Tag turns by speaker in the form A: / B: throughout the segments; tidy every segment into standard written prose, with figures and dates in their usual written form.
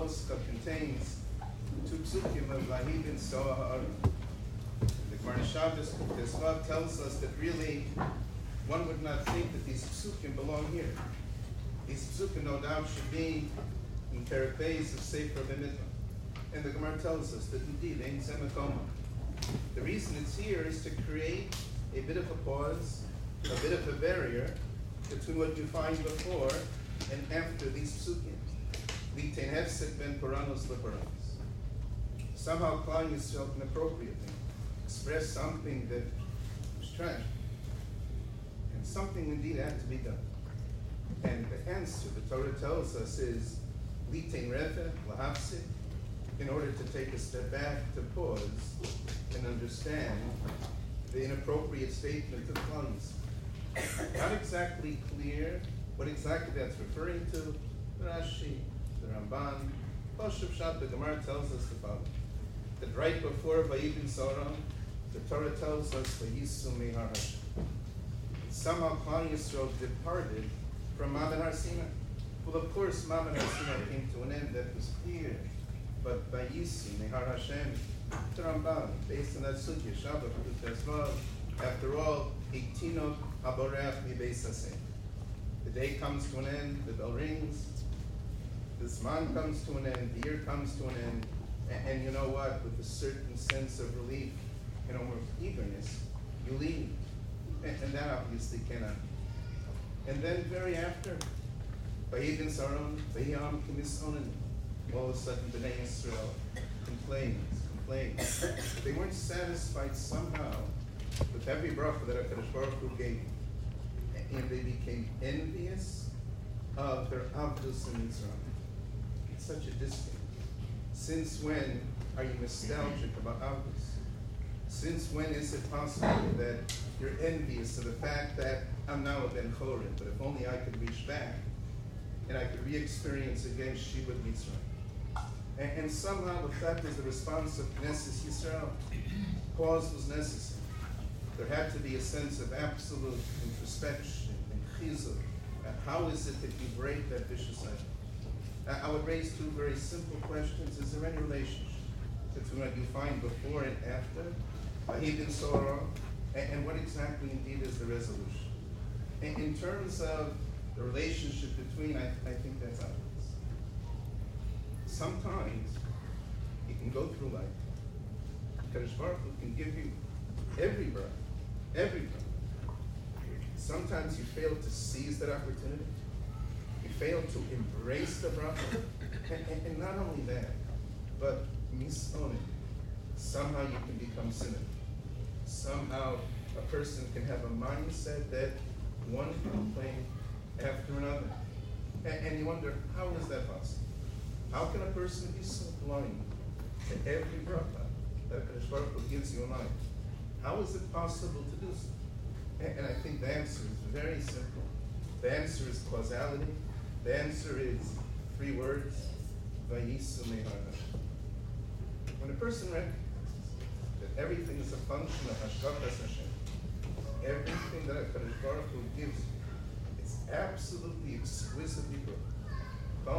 A: Tosca contains two psukim of Vahibin Soa Ha'aron. The Gemara Shabbos Tesvav tells us that really one would not think that these psukim belong here. These psukim no doubt should be in Perek Beis of Sefer B'Midbar. And the Gemara tells us that indeed, Ein Zemekoma. The reason it's here is to create a bit of a pause, a bit of a barrier between what you find before and after these psukim. Litain hefsek ben Puranos lepuranos. Somehow Klal Yisrael can appropriately express something that was tragic. And something indeed had to be done. And the answer the Torah tells us is litain refe lahafsik, in order to take a step back, to pause, and understand the inappropriate statement of Klal Yisrael. Not exactly clear what exactly that's referring to. The Rashi, the Ramban, Pashup Shat, the Gemara tells us the following: that right before Vayibin Soron, the Torah tells us Vayisu Mehar Hashem. Somehow Klal Yisrael departed from Ma'aben Har Sinai. Well, of course, Ma'aben Har Sinai came to an end, that was clear. But Vayisu Mehar Hashem, the Ramban, based on that sugya, Shabbat, Tesvav, after all, Iktinok Haborach Mi Beis Hasem. The day comes to an end, the bell rings, the Zman comes to an end, the year comes to an end, and you know what? With a certain sense of relief, more eagerness, you leave. And that obviously cannot. And then very after, Vayibin Saron, Vayam Kimisonin, all of a sudden Bnei Yisrael complains. They weren't satisfied somehow with every bracha that HaKadosh Baruch Hu gave, and they became envious of their Avdus in Israel. It's such a distinct. Since when are you nostalgic about Avdus? Since when is it possible that you're envious of the fact that I'm now a Ben Chorin, but if only I could reach back and I could re-experience again Shibud Mitzrayim. And somehow the fact is the response of Knesset Yisrael, pause was necessary. There had to be a sense of absolute introspection and chizuk. How is it that you break that vicious cycle? I would raise two very simple questions. Is there any relationship between what you find before and after Vahibin Sorah, and what exactly indeed is the resolution? In terms of the relationship between, I think that's obvious. Sometimes you can go through life. Kadosh Baruch Hu can give you every breath. Sometimes you fail to seize that opportunity. You fail to embrace the bracha. And not only that, but misonin. Somehow you can become cynical. Somehow a person can have a mindset that one complaint after another. And you wonder, how is that possible? How can a person be so blind to every bracha that HaKadosh Baruch Hu gives you in life? How is it possible to do so? And I think the answer is very simple. The answer is causality. The answer is three words: Vayisu Mehar Hashem. When a person recognizes that everything is a function of Hashgakas Hashem, everything that HaKadosh Baruch Hu gives you, it's absolutely exquisitely good. If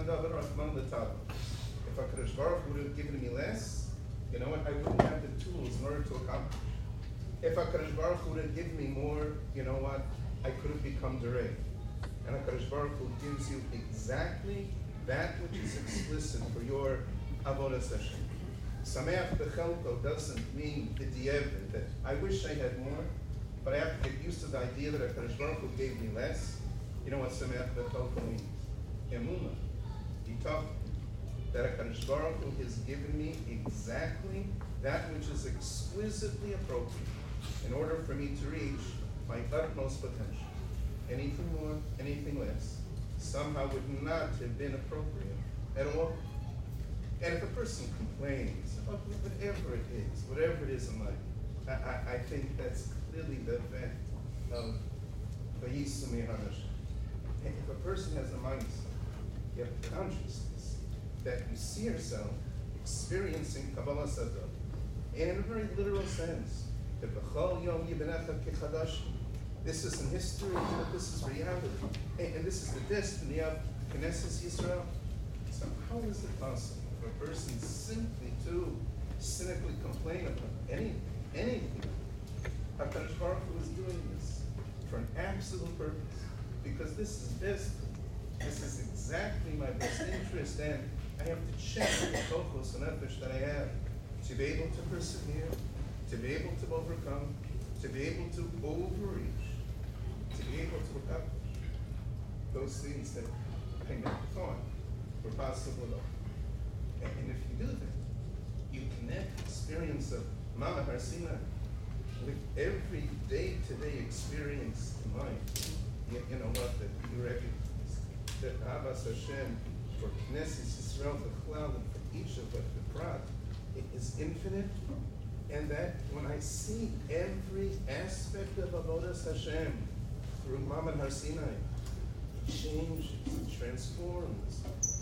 A: HaKadosh Baruch Hu would have given me less, you know what? I wouldn't have the tools in order to accomplish. If HaKadosh Baruch Hu would have given me more, you know what? I could have become derek. And HaKadosh Baruch Hu gives you exactly that which is explicit for your avodas Hashem. Sameach b'chelko doesn't mean b'diavad, that I wish I had more, but I have to get used to the idea that HaKadosh Baruch Hu gave me less. You know what Sameach b'chelko means? Emuna, Yitach, that HaKadosh Baruch Hu has given me exactly that which is exquisitely appropriate in order for me to reach my utmost potential. Anything more, anything less, somehow would not have been appropriate at all. And if a person complains about whatever it is in life, I think that's clearly the effect of Vayisu Mehar Hashem. And if a person has a mindset, you have consciousness that you see yourself experiencing Kabbalah Sadot, and in a very literal sense, that this isn't history, but this is reality. And this is the destiny of Knesset Yisrael. So how is it possible for a person simply to cynically complain about anything? HaKadosh Baruch Hu is doing this for an absolute purpose, because this is best. This is exactly my best interest, and I have to check the kochos and nefesh that I have to be able to persevere, to be able to overcome, to be able to overreach, to be able to accomplish those things that I never thought were possible at all. And if you do that, you connect the experience of Mama Har Sinai with every day-to-day experience in life. You know what? That you recognize that Ahavas Hashem for Knesset Yisrael, the Chlal, and for each of us, the Prat, it is infinite, and that when I see every aspect of Avodas Hashem through Mammon Har Sinai, it changes, it transforms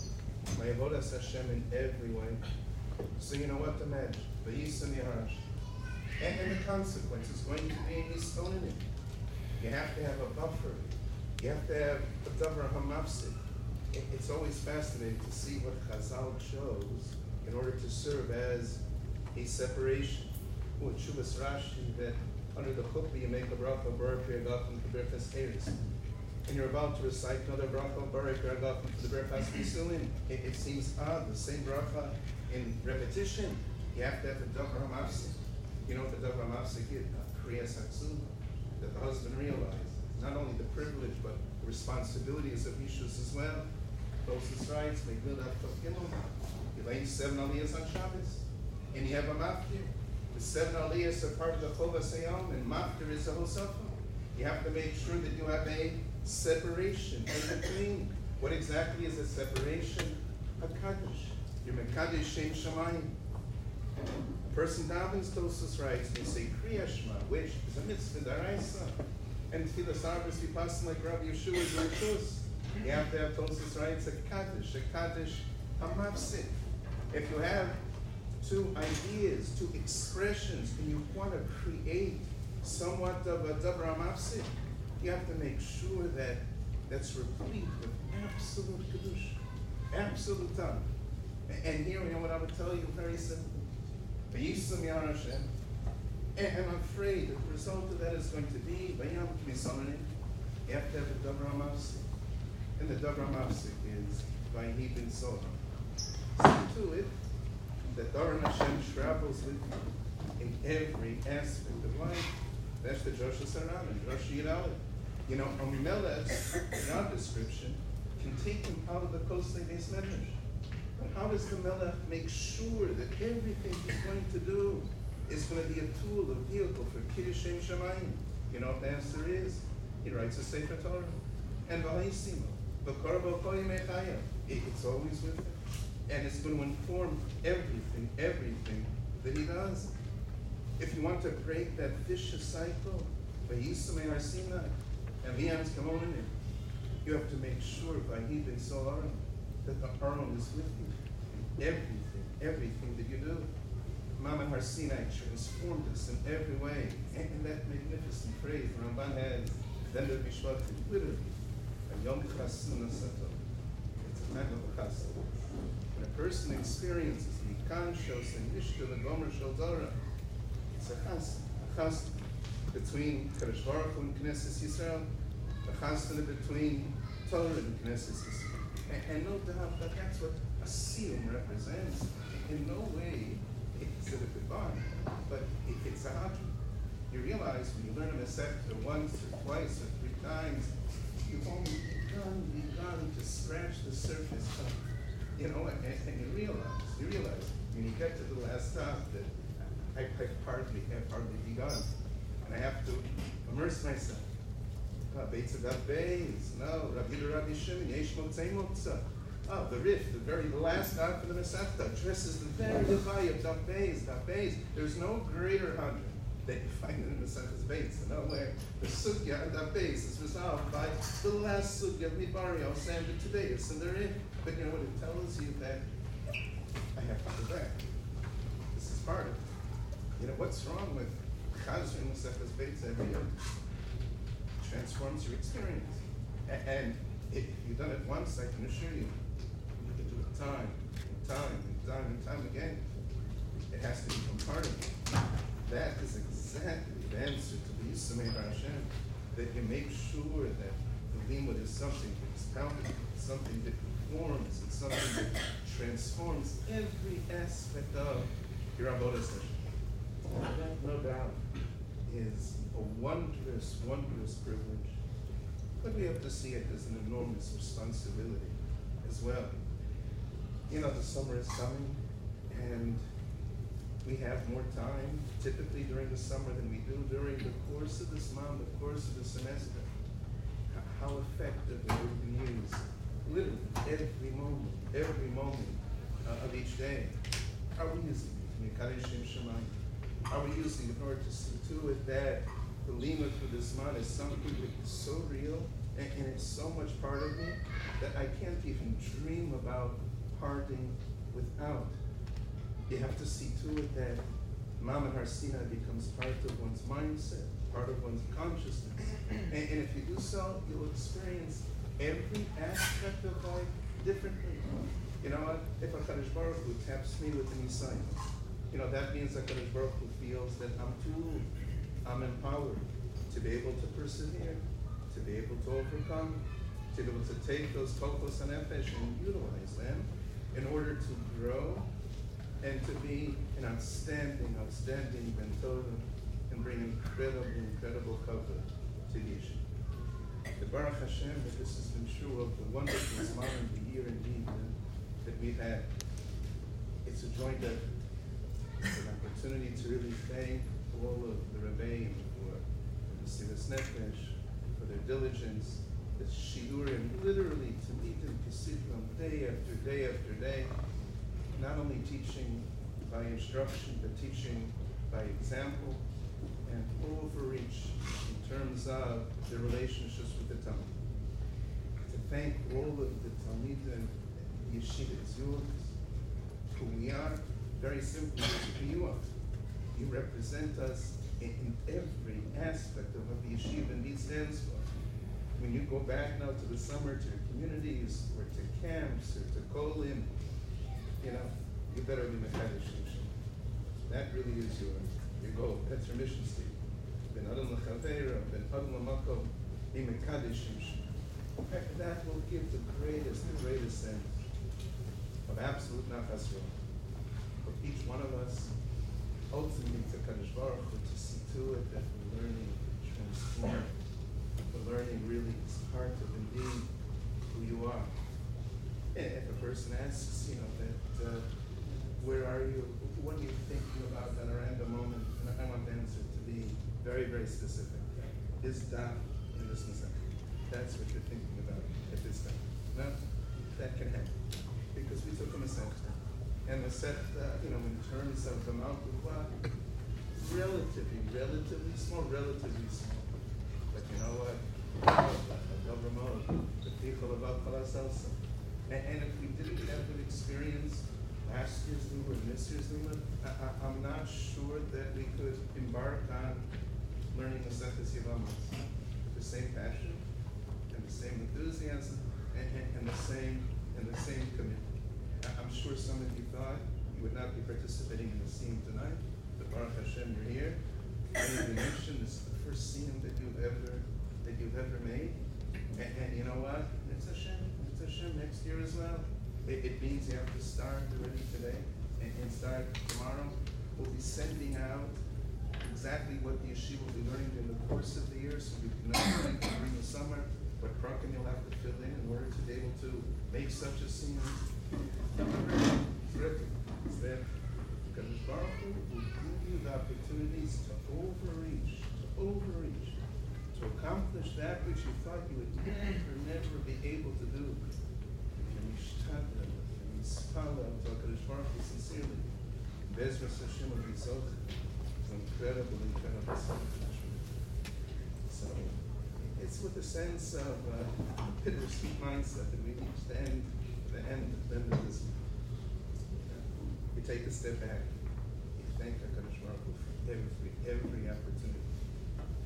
A: my Avodas Hashem in every way. So you know what to imagine, V'yisam Yaharash. And the consequence is going to be Yisonin. You have to have a buffer. You have to have a davar hamafsik. It's always fascinating to see what Chazal chose in order to serve as a separation. With Shuvas Rashi, that under the chuppah you make a bracha baruch Yagafim to Berchas Eretz, and you're about to recite another bracha baruch Yagafim to the Berchas Yisulim. It seems odd, the same bracha in repetition. You have to have the davar hamafsik. You know what the davar hamafsik is? Kriyas Hatzuma, that the husband realizes not only the privilege, but the responsibilities of Ishus as well. Closest rights, make Milah Tokimum. You lay 7 aliyahs on Shabbos, and you have a maftir. The 7 aliyahs are part of the Chovas Hayom, and maftir is a Hosafa. You have to make sure that you have a separation in between. What exactly is a separation? A Kaddish. You're Mekadesh Shem Shamayim. A person davens Tosas rights, and you say Kriya Shema, which is a mitzvah d'oraisa. And Tfilas Arbus, you pass like Rabbi Yeshua's Rishus. You have to have Tosas rights, a Kaddish, a mafsik. If you have two ideas, two expressions, and you want to create somewhat of a davar mafsik, you have to make sure that that's replete with absolute kedusha, absolute time. And here, you know what I would tell you very simply. V'yisam Yar Hashem. And I'm afraid that the result of that is going to be Vayam K'misomenim. You have to have a davar mafsik. And the davar mafsik is Vayhi bin Soham. See to it that Davar Hashem travels with you in every aspect of life. That's the Joshua Saram and Joshua Yirali. You know, Melech's job description can take him out of the Kosei Beis Medrash. But how does the Melech make sure that everything he's going to do is going to be a tool, a vehicle for Kiddush Shem Shamayim? You know what the answer is? He writes a Sefer Torah. And V'ha'isimo, V'kor V'koyim Echaya. It's always with him. And it's going to inform everything that he does. If you want to break that vicious cycle, V'yisam Har Sinai, and V'yam's Kamonim, you have to make sure V'hi bin Soharim, that the Aron is with you in everything that you do. Mama Har Sinai transformed us in every way. And that magnificent phrase Ramban has, then there be Shvatim, literally, a Yom Chasuna Sato. It's a time of a chasna. When a person experiences Mikan Shos and Nishta the Gomer Shel Dora, it's a chasna between Kadosh Baruch Hu and Knesset Yisrael, a chasna between Torah and Knesset Yisrael. And no doubt that that's what a siyum represents. In no way is it a goodbye, but it's a hadron. You realize when you learn a Masechta once or twice or 3 times, you've only begun to scratch the surface of, you know, and you realize when you get to the last stop that I've hardly begun, and I have to immerse myself. Beitza Daf Beis, no, Rabbi Shimon, Yesh Motzei Motza. Oh, the Rif, the very last daf of the Masechta, addresses the very divide of Daf Beis. There's no greater hadron that you find in the Masechta's Beis. No, where the Sugya and Daf Beis is resolved by the last Sugya of Midbari, I'll send it today, it's in the Rif. But you know what it tells you? That I have to go back. This is part of it. You know, what's wrong with Chazar in the Masechta's Beis every year? Transforms your experience. And if you've done it once, I can assure you, you can do it time and time and time and time again. It has to become part of you. That is exactly the answer to the Yisumei Hashem, that you make sure that the limud is something that is palpable, something that forms, it's something that transforms every aspect of your avodas Hashem. That, no doubt, is a wondrous, wondrous privilege. But we have to see it as an enormous responsibility as well. You know, the summer is coming, and we have more time, typically during the summer, than we do during the course of this month, the course of the semester. How effective we can use literally every moment of each day. Are we using it? Are we using it in order to see to it that the limud for this month is something that is so real and it's so much part of me that I can't even dream about parting without. You have to see to it that Mama Har Sinai becomes part of one's mindset, part of one's consciousness. And if you do so, you'll experience every aspect of life differently. You know what? If HaKadosh Baruch Hu taps me with an Yisayim, you know, that means HaKadosh Baruch Hu feels that I'm empowered to be able to persevere, to be able to overcome, to be able to take those kokos and nefesh and utilize them in order to grow and to be an outstanding Ben Torah and bring incredible cover to Yeshiva. The Baruch Hashem, that this has been true of the wonderful Zman and the year indeed that we've had. It's a joint effort. It's an opportunity to really thank all of the Rebbeim for the Mesiras Nefesh, for their diligence, the Shiurim, literally to meet in Kisivon day after day after day, not only teaching by instruction, but teaching by example and overreach in terms of their relationships with the Talmud. To thank all of the Talmidim, the Yeshiva is yours, who we are, very simply, who you are. You represent us in every aspect of what the Yeshiva indeed stands for. When you go back now to the summer, to your communities, or to camps, or to kolim, you know, you better be Mekadosh. That really is your goal. That's your mission statement. Ben Adam l'chaveira, ben Adam l'makom, be Mekadosh. That will give the greatest sense of absolute nachas for each one of us. Ultimately, to Kadosh Baruch Hu, to see to it that we're learning to transform. The learning really is part of indeed who you are. And if a person asks, you know, that where are you? What are you thinking about at a random moment? And I want the answer to be very, very specific. Is that in this Masech? That's what you're thinking about at this time. No, that can happen because we took a Masech. And Masech, you know, in terms of the amount of relatively small. But you know what? The people of Al-Khalas. And if we didn't have an experience last year's Limud and this year's Limud, I'm not sure that we could embark on learning Maseches Yevamos. The same passion and the same enthusiasm and the same commitment. I'm sure some of you thought you would not be participating in the scene tonight, but Baruch Hashem, you're here. Many of you mentioned this is the first scene that you've ever made. And you know what? It's Hashem next year as well. It means you have to start already today and start tomorrow. We'll be sending out exactly what the yeshiva will be learning during the course of the year, so you can know during the summer what program you'll have to fill in order to be able to make such a scene. It's that because Baruch Hu will give you the opportunities to overreach, to accomplish that which you thought you would never be able to do. And you shtadla, and you spala to HaKadosh Baruch Hu sincerely. Bezras Hashem will result in incredible celebration. So it's with a sense of bittersweet mindset that we reach the end of this. We take a step back. We thank HaKadosh Baruch Hu for every opportunity.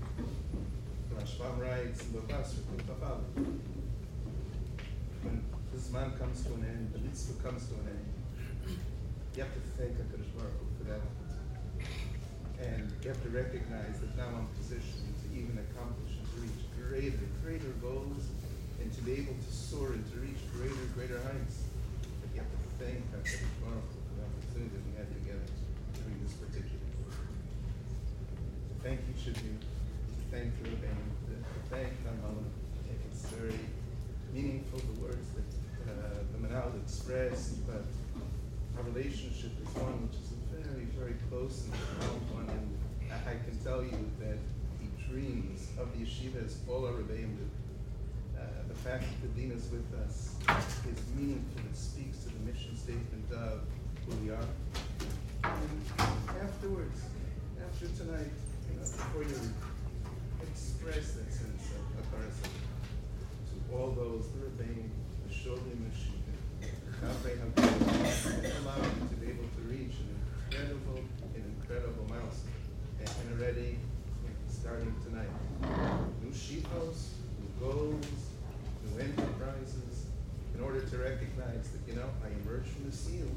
A: Rashbam writes in Bavas, when this man comes to an end, the mitzvah comes to an end. You have to thank HaKadosh Baruch Hu for that. And you have to recognize that now I'm positioned to even accomplish and to reach greater goals, and to be able to soar and to reach greater heights. But you have to thank HaKadosh Baruch Hu for the opportunity that we had together during this particular day. Thank you should be to thank the Rebbeinu, to thank Kamala. It's very meaningful, the words that the Manal expressed, but our relationship is one which is very close and profound one, and I can tell you that he dreams of the yeshiva as all our Rebbeim do. The fact that the Dean is with us is meaningful. It speaks to the mission statement of who we are. And afterwards, after tonight, before you express that sense of Akarasa to all those, the Rebbeim, the Sholim, the Shiva, allow you to be able to reach an incredible milestone. And already, starting tonight, new shifos, new goals, new enterprises, in order to recognize that, I emerged from the seal,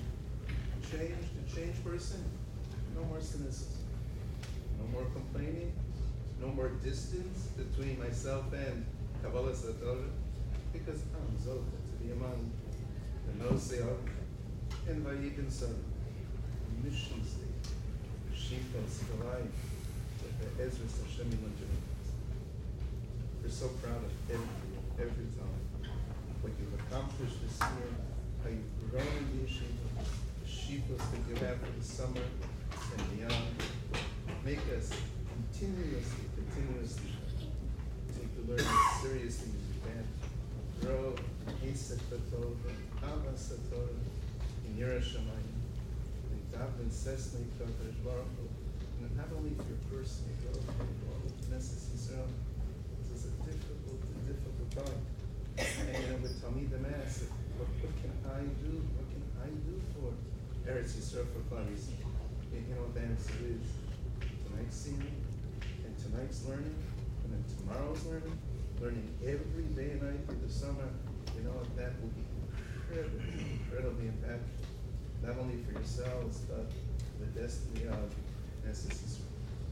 A: a changed person. No more cynicism, no more complaining, no more distance between myself and Kabbalah Satorah, because I'm Zoka to be among the Noseah and Vayibin Son, mission state, Shifos, the life, the Ezra Hashem Elohim. We're so proud of every time what you've accomplished this year, how you've grown in the yeshiva, the shifos that you have for the summer and beyond. Make us continuously take the learning seriously as you can. Grow Esek Torah, Ava Satorah, in Yireh Shamayim, and Davin Sesnei Kadosh Baruch Hu, and not only for your personal growth, but for all of Knesset Yisrael. This is a difficult time. And with Talmid Mass, what can I do? What can I do for Eretz Yisrael for Klal Yisrael? You know what the answer is? Tonight's singing, and tonight's learning, and then tomorrow's learning every day and night through the summer. You know what? That will be incredibly impactful, not only for yourselves, but for the destiny of Knesset Yisrael.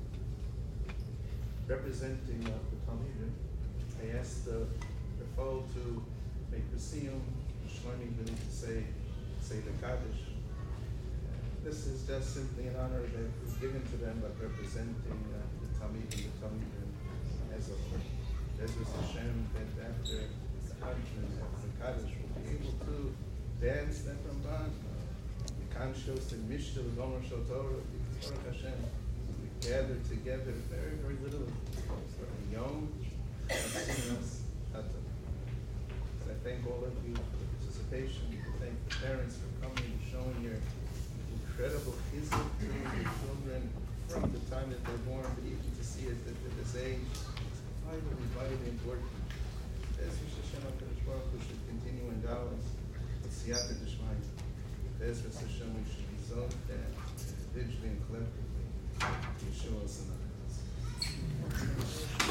A: Representing the Talmidim, I asked the Rafal to make the siyum, Shlomi to say the Kaddish. This is just simply an honor that is given to them, but representing the Talmidim as a whole. Ezra Hashem, that after the Hajj and after the Kaddish, will be able to dance that Ramban. The Kanshos and Mishta, the Gomer Shal Torah, Baruch Hashem. We gather together very little. For a Yom, and I thank all of you for the participation. I thank the parents for coming and showing your incredible chizuk to your children from the time that they're born, but even to see it at this age. It's vitally important. Ezra Hashem HaKadosh Baruch Hu should continue in Dallas with Siyata D'Shmaya. Ezra Hashem we should be zoned and individually and collectively Yeshua Sanat.